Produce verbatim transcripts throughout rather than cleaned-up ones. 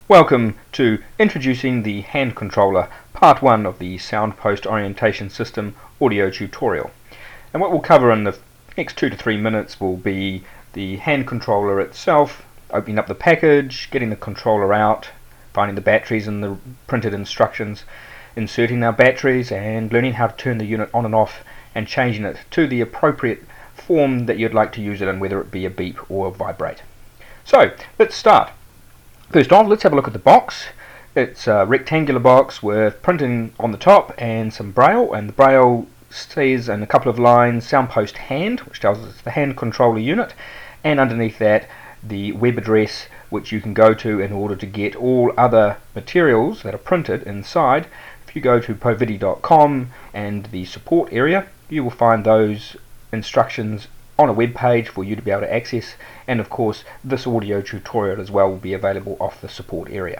Welcome to introducing the hand controller, part one of the Soundpost Orientation System audio tutorial. And what we'll cover in the next two to three minutes will be the hand controller itself, opening up the package, getting the controller out, finding the batteries and the printed instructions, inserting our batteries and learning how to turn the unit on and off and changing it to the appropriate form that you'd like to use it in, whether it be a beep or a vibrate. So let's start. First off, let's have a look at the box. It's a rectangular box with printing on the top and some braille, and the braille says in a couple of lines Soundpost hand, which tells us it's the hand controller unit, and underneath that the web address which you can go to in order to get all other materials that are printed inside. If you go to povidi dot com and the support area, you will find those instructions on a web page for you to be able to access, and of course this audio tutorial as well will be available off the support area.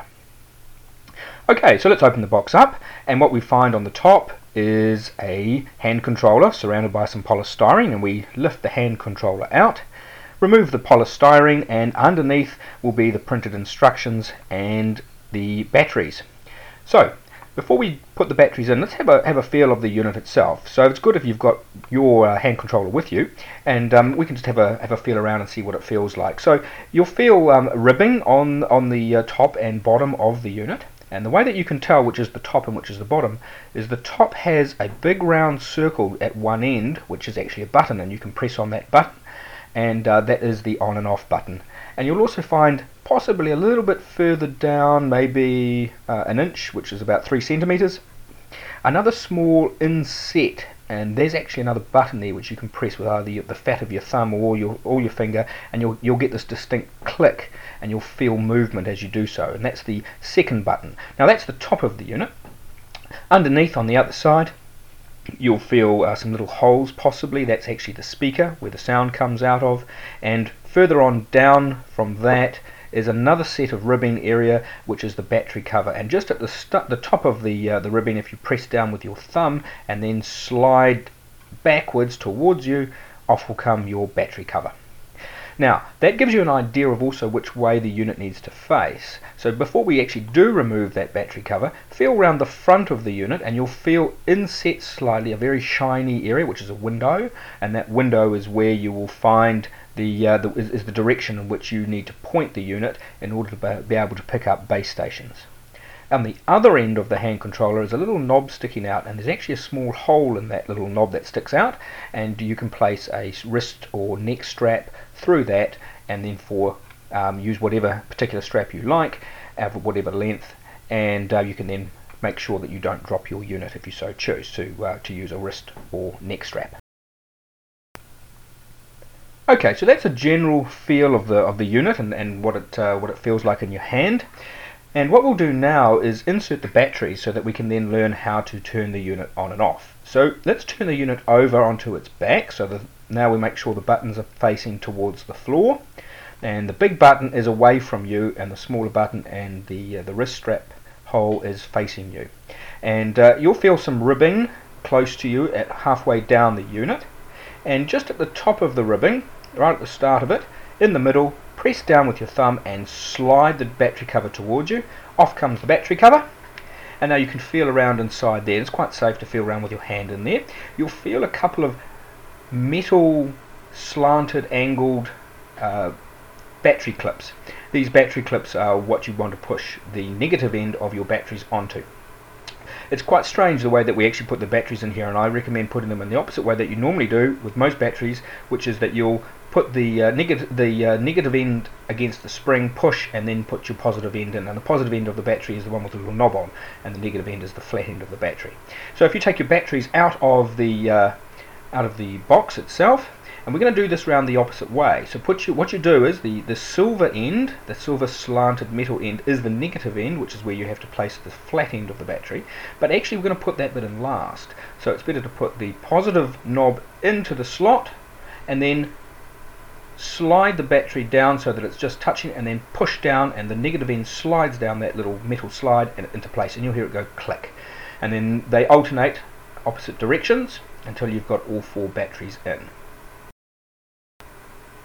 Okay, so let's open the box up, and what we find on the top is a hand controller surrounded by some polystyrene, and we lift the hand controller out, remove the polystyrene, and underneath will be the printed instructions and the batteries. So before we put the batteries in, let's have a have a feel of the unit itself. So it's good if you've got your uh, hand controller with you, and um, we can just have a have a feel around and see what it feels like. So you'll feel um, ribbing on on the uh, top and bottom of the unit, and the way that you can tell which is the top and which is the bottom is the top has a big round circle at one end, which is actually a button, and you can press on that button, and uh, that is the on and off button. And you'll also find possibly a little bit further down, maybe uh, an inch, which is about three centimeters, another small inset, and there's actually another button there which you can press with either the fat of your thumb or your or your finger, and you'll you'll get this distinct click, and you'll feel movement as you do so, and that's the second button. Now that's the top of the unit. Underneath on the other side you'll feel uh, some little holes, possibly that's actually the speaker where the sound comes out of, and further on down from that is another set of ribbing area which is the battery cover, and just at the, st the top of the uh, the ribbing, if you press down with your thumb and then slide backwards towards you, off will come your battery cover. Now that gives you an idea of also which way the unit needs to face. So before we actually do remove that battery cover, feel around the front of the unit and you'll feel inset slightly a very shiny area which is a window, and that window is where you will find the, uh, the is, is the direction in which you need to point the unit in order to be able to pick up base stations. On the other end of the hand controller is a little knob sticking out, and there's actually a small hole in that little knob that sticks out, and you can place a wrist or neck strap through that, and then for um, use whatever particular strap you like, of whatever length, and uh, you can then make sure that you don't drop your unit if you so choose to uh, to use a wrist or neck strap. Okay, so that's a general feel of the of the unit and, and what it uh, what it feels like in your hand. And what we'll do now is insert the battery so that we can then learn how to turn the unit on and off. So let's turn the unit over onto its back, so that now we make sure the buttons are facing towards the floor, and the big button is away from you, and the smaller button and the uh, the wrist strap hole is facing you. And uh, you'll feel some ribbing close to you at halfway down the unit, and just at the top of the ribbing, right at the start of it, in the middle, press down with your thumb and slide the battery cover towards you. Off comes the battery cover, and now you can feel around inside there. It's quite safe to feel around with your hand in there. You'll feel a couple of metal slanted angled uh, battery clips. These battery clips are what you want to push the negative end of your batteries onto. It's quite strange the way that we actually put the batteries in here, and I recommend putting them in the opposite way that you normally do with most batteries, which is that you'll put the uh, negative the uh, negative end against the spring, push, and then put your positive end in. And the positive end of the battery is the one with the little knob on, and the negative end is the flat end of the battery. So if you take your batteries out of the uh, out of the box itself, and we're going to do this round the opposite way. So put you, what you do is the, the silver end, the silver slanted metal end, is the negative end, which is where you have to place the flat end of the battery. But actually we're going to put that bit in last. So it's better to put the positive knob into the slot, and then slide the battery down so that it's just touching, and then push down, and the negative end slides down that little metal slide and into place, and you'll hear it go click. And then they alternate opposite directions until you've got all four batteries in.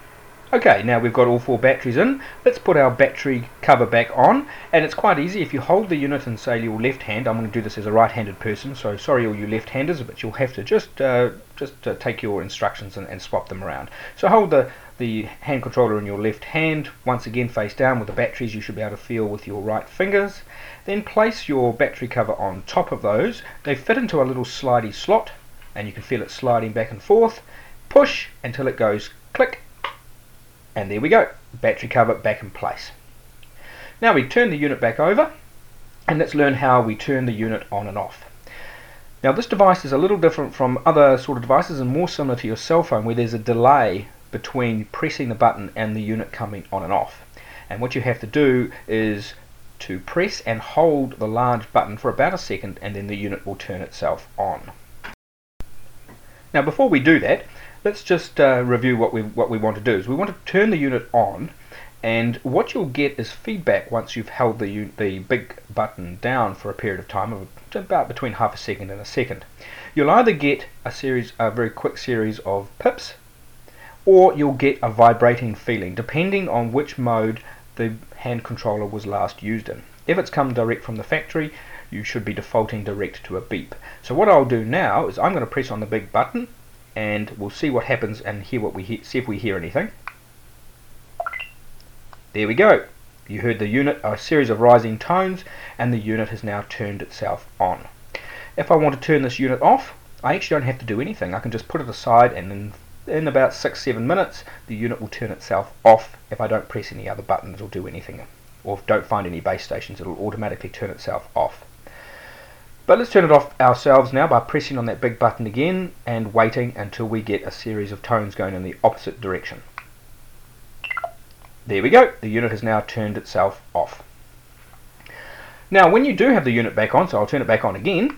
Okay, now we've got all four batteries in. Let's put our battery cover back on, and it's quite easy. If you hold the unit in, say, your left hand, I'm going to do this as a right-handed person, so sorry all you left-handers, but you'll have to just uh, just uh, take your instructions and, and swap them around. So hold the, the hand controller in your left hand, once again face down with the batteries you should be able to feel with your right fingers. Then place your battery cover on top of those. They fit into a little slidey slot, and you can feel it sliding back and forth. Push until it goes click, and there we go, battery cover back in place. Now we turn the unit back over, and let's learn how we turn the unit on and off. Now this device is a little different from other sort of devices and more similar to your cell phone, where there's a delay between pressing the button and the unit coming on and off. And what you have to do is to press and hold the large button for about a second, and then the unit will turn itself on. Now before we do that, let's just uh, review what we what we want to do. Is we want to turn the unit on, and what you'll get is feedback once you've held the the big button down for a period of time of about between half a second and a second. You'll either get a series, a very quick series of pips, or you'll get a vibrating feeling, depending on which mode the hand controller was last used in. If it's come direct from the factory, you should be defaulting direct to a beep. So what I'll do now is I'm going to press on the big button, and we'll see what happens and hear what we hear, see if we hear anything. There we go. You heard the unit, a series of rising tones, and the unit has now turned itself on. If I want to turn this unit off, I actually don't have to do anything. I can just put it aside, and in, in about six seven minutes the unit will turn itself off if I don't press any other buttons or do anything, or don't find any base stations. It'll automatically turn itself off. But let's turn it off ourselves now by pressing on that big button again and waiting until we get a series of tones going in the opposite direction. There we go, the unit has now turned itself off. Now when you do have the unit back on, so I'll turn it back on again.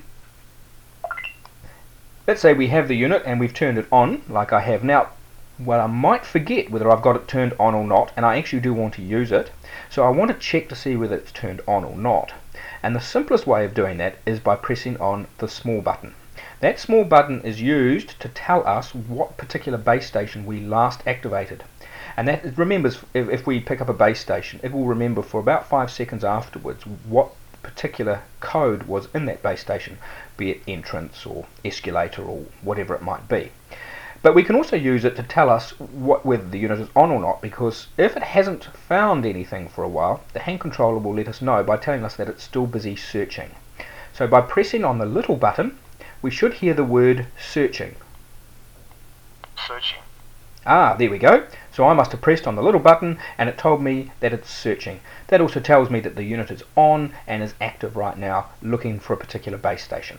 Let's say we have the unit and we've turned it on like I have now. Well, I might forget whether I've got it turned on or not, and I actually do want to use it. So I want to check to see whether it's turned on or not. And the simplest way of doing that is by pressing on the small button. That small button is used to tell us what particular base station we last activated. And that it remembers, if, if we pick up a base station, it will remember for about five seconds afterwards what particular code was in that base station, be it entrance or escalator or whatever it might be. But we can also use it to tell us what, whether the unit is on or not, because if it hasn't found anything for a while, the hand controller will let us know by telling us that it's still busy searching. So by pressing on the little button, we should hear the word searching. Searching. Ah, there we go. So I must have pressed on the little button and it told me that it's searching. That also tells me that the unit is on and is active right now, looking for a particular base station.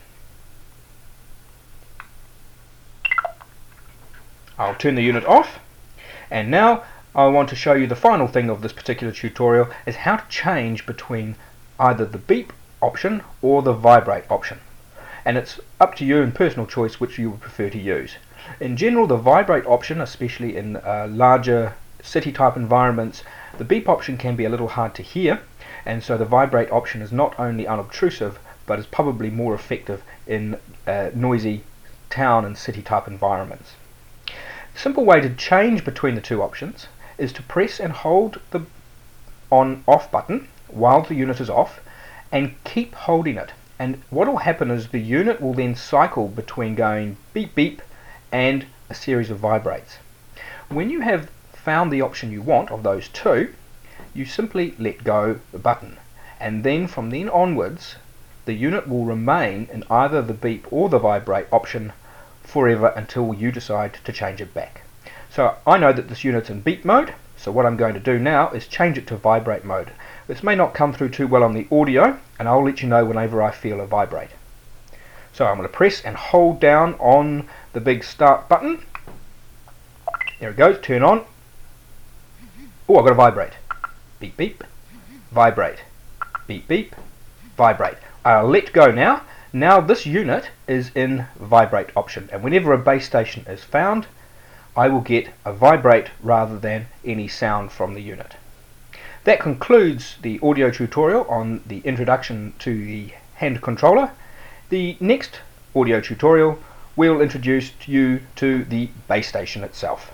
I'll turn the unit off, and now I want to show you the final thing of this particular tutorial, is how to change between either the beep option or the vibrate option. And it's up to you and personal choice which you would prefer to use. In general, the vibrate option, especially in uh, larger city type environments, the beep option can be a little hard to hear, and so the vibrate option is not only unobtrusive but is probably more effective in uh, noisy town and city type environments. The simple way to change between the two options is to press and hold the on off button while the unit is off and keep holding it, and what will happen is the unit will then cycle between going beep beep and a series of vibrates. When you have found the option you want of those two, you simply let go the button, and then from then onwards the unit will remain in either the beep or the vibrate option forever until you decide to change it back. So I know that this unit's in beep mode, so what I'm going to do now is change it to vibrate mode. This may not come through too well on the audio, and I'll let you know whenever I feel a vibrate. So I'm going to press and hold down on the big start button. There it goes, turn on. Oh, I've got a vibrate. Beep beep, vibrate, beep beep, vibrate. I'll let go now. Now this unit is in vibrate option, and whenever a base station is found, I will get a vibrate rather than any sound from the unit. That concludes the audio tutorial on the introduction to the hand controller. The next audio tutorial will introduce you to the base station itself.